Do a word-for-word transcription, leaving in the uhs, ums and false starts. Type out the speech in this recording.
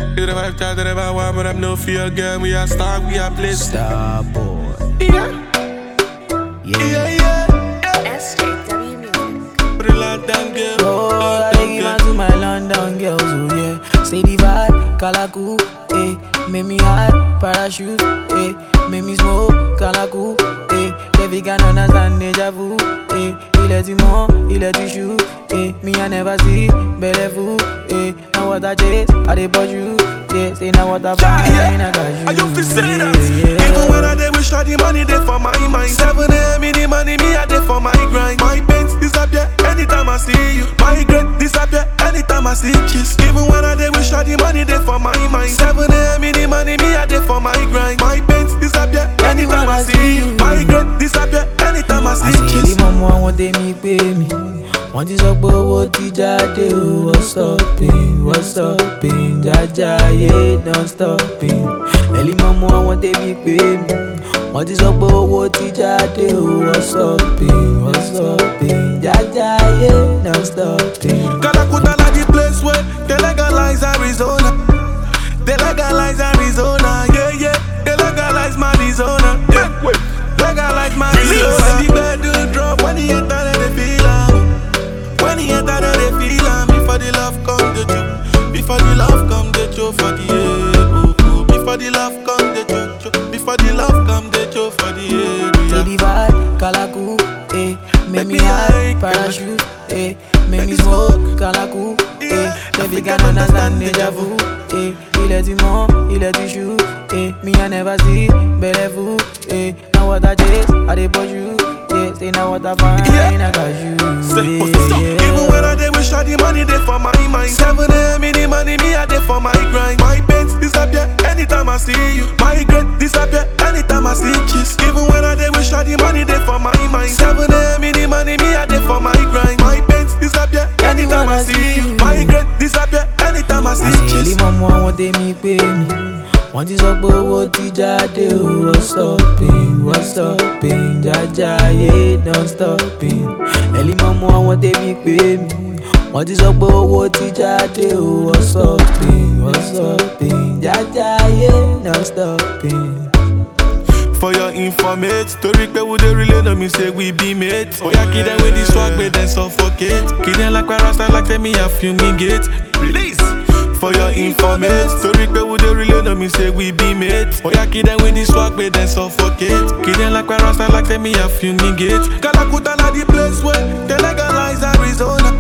You the vibe, chat, the vibe, one, but I'm no fear, girl. We are star, we are place. Star boy. Yeah. Yeah, Yeah, yeah. S J W Music. Put a lot down, girl. oh, I take it to my London girls, oh yeah. Say the vibe, Kalaku, eh. Make me hot, parachute, eh. Make me smoke, Kalaku, eh. Baby can understand deja vu, eh. Il est du monde, il est du chou, eh. Me I never see, belle vous, eh. Now what I chase, I dey bought you, yeah. Say now what I find, I got you. I you feel say that. Yeah, yeah. Even when I dey wish all the money dey for my mind. seven a.m. in the money, me I dey for my grind. My pains disappear anytime I see you. My regret disappear anytime I see kiss. Even when I dey wish all the money dey for my mind. seven a.m. in the money, me I dey for my grind. My pains disappear anytime I see you. My regret disappear anytime I see kiss. Àṣírí mọ́mọ́ àwọn tèmi pé mi. Wọ́n ti sọ pé owó ti jáde o. What's stopping, what's stopping? Jájáyé non stopping. Ẹ̀lí mọ́mọ́ àwọn tèmi pé mi. Wọ́n ti sọ pé owó ti jáde o. What's stopping, what's stopping? Jájáyé non stopping. Kalakuta like the place where they legalize Arizona. They legalize Arizona, yeah, yeah. They legalize Arizona, yeah. Legalize Arizona. When the bed do drop, when the enter they feel am. When the enter they feel am. Before the love come, the joke. Before the love come, the joke for the air. Before the love come, the joke. Before the love come, the joke for the air. Say the vibe, Kalaku, eh. Make me high, parachute, eh. Make me smoke, Kalaku, eh. Baby can understand deja vu, eh. Il est du monde, il est du chou, eh. Me I never see, belle vous, eh. Now what I chase, I dey bought you, yeah. Say now what I find, I got you, Say, yeah, yeah. even when I dey wish all the money dey for my mind. seven a.m. in the money, me I dey for my grind. My pains disappear anytime I see you. My regret disappear anytime I see kiss. Even when I dey wish all the money dey for my mind. seven a.m. in the money, me I dey for my grind. My pains disappear anytime I see you. My regret disappear anytime I see Àṣírí kiss. mọ́mọ́ àwọn tèmi pé mi. Wọ́n ti sọ pé owó ti jáde o. What's stopping, what's stopping? Jájáyé non stopping. Ẹ̀lí mọ́mọ́ àwọn tèmi pé mi. Wọ́n ti sọ pé owó ti jáde o. What's stopping, what's stopping? Jájáyé non stopping. For your informate, story pe we dey relay no me say we be mates. Oh yeah, kid them with the swag, but then suffocate. Kid them like where rasta like tell me I fumigate. Release. For your informate, story pe we dey relay no me say we be mates. Oh yeah, kid them with the swag, but then suffocate. Kid them like where rasta like tell me I fumigate. Kalakuta like the place where they legalize Arizona.